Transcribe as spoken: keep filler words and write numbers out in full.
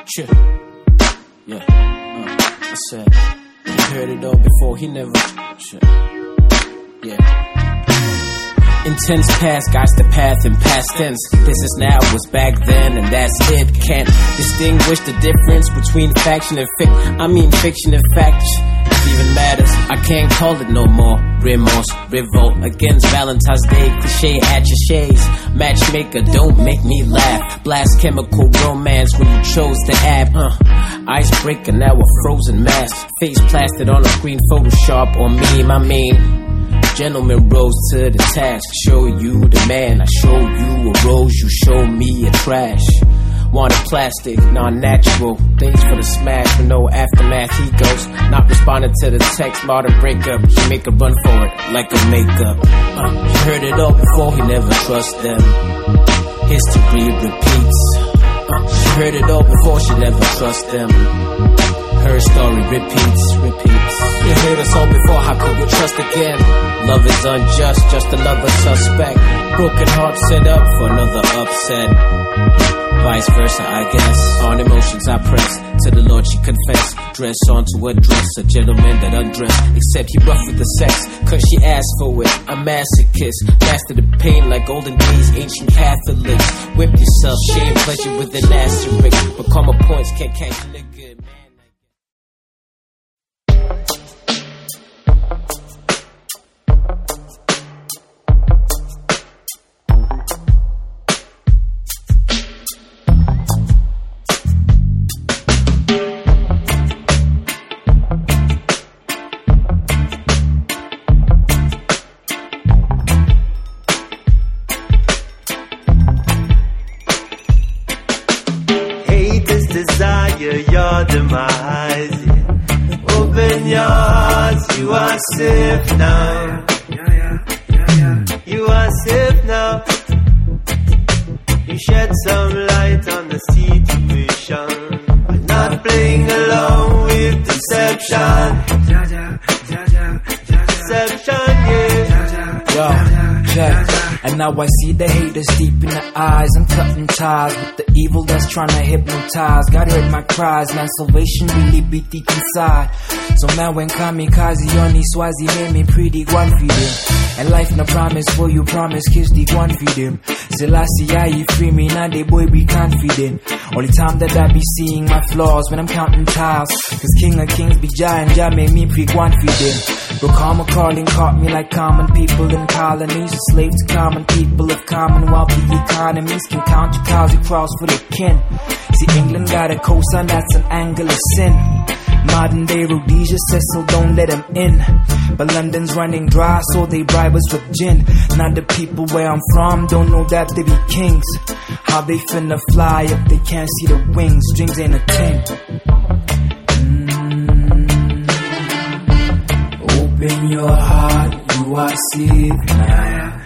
Shit. Yeah, uh, I said, he heard it all before, he never. Shit. Yeah. Intense past, guides the path in past tense. This is now, was back then, and that's it. Can't distinguish the difference between faction and fic. I mean fiction and fact. It even matters. I can't call it no more. Remorse, revolt against Valentine's Day. Cliche at your shades. Matchmaker, don't make me laugh. Blast chemical romance when you chose the app. Uh, icebreaker, now a frozen mask. Face plastered on a screen, Photoshop or meme. I mean. Gentleman rose to the task. Show you the man, I show you a rose, you show me a trash. Wanted plastic, non-natural. Things for the smash with no aftermath. He goes, not responding to the text. Modern breakup, she make a run for it like a makeup. uh, He heard it all before, he never trust them. History repeats. uh, She heard it all before, she never trust them. Her story repeats, repeats. You heard us all before, how could we trust again? Love is unjust, just another suspect. Broken heart set up for another upset. Vice versa, I guess. On emotions I press, to the Lord she confessed. Dress onto a dress, a gentleman that undressed. Except he rough with the sex, cause she asked for it. A masochist, master the pain like olden days, ancient Catholics. Whip yourself, shame, pleasure with an asterisk. But karma points can't catch a nigga, man. Desire your demise, yeah. Open your heart, you are safe now. You are safe now. You shed some light on the situation. We're not playing along with deception. Deception, yeah. Yo, check. And now I see the haters deep in the eyes. I'm cutting ties with the evil that's trying to hypnotize. God heard my cries, man, salvation really beat deep inside. So man, when kamikaze on the Swazi made me pretty one for them. And life no promise for you, promise kiss the one for them. Selassie, I you free me, now they boy be confident. Only time that I be seeing my flaws when I'm counting tiles. Cause King of Kings be giant, Jah made me pre confident. Bro, karma calling caught me like common people in colonies. A slave to common people of commonwealthy economies. Can count your cows across for the kin. See, England got a coastline, that's an angle of sin. Modern day Rhodesia says so don't let them in. But London's running dry, so they bribe us with gin. Now the people where I'm from don't know that they be kings. How they finna fly if they can't see the wings? Dreams ain't a thing. Mm. Open your heart, you are safe now.